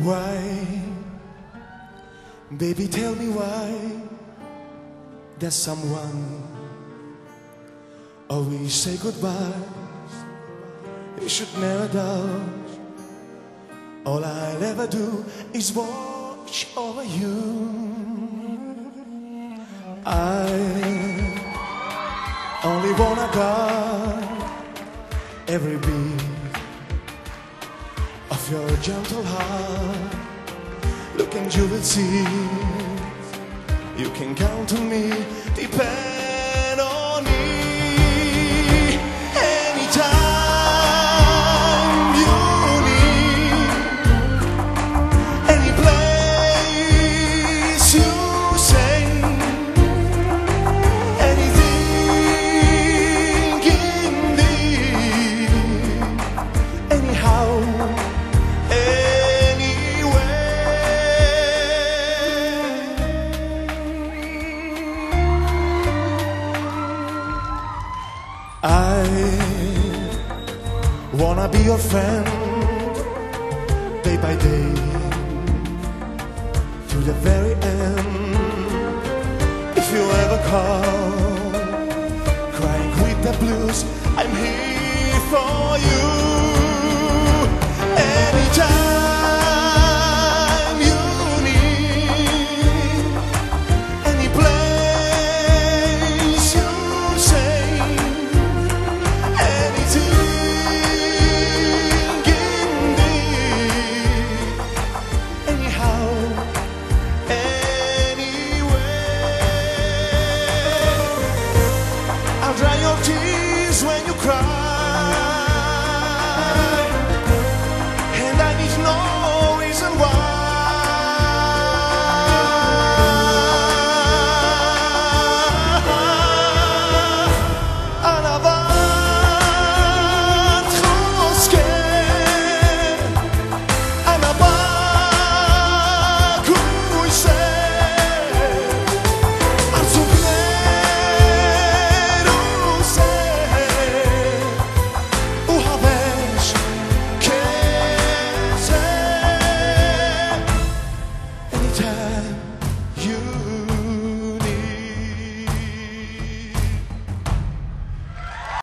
why, baby, tell me why. There's someone always say goodbye. You should never doubt. All I'll ever do is watch over you. I only wanna guard every beat of your gentle heart. Look and you will see, you can count on me, depend on me. Anytime you need, any place you say, anything indeed, anyhow, I wanna be your friend, day by day, to the very end. If you ever call, crying with the blues, I'm here for you. Anytime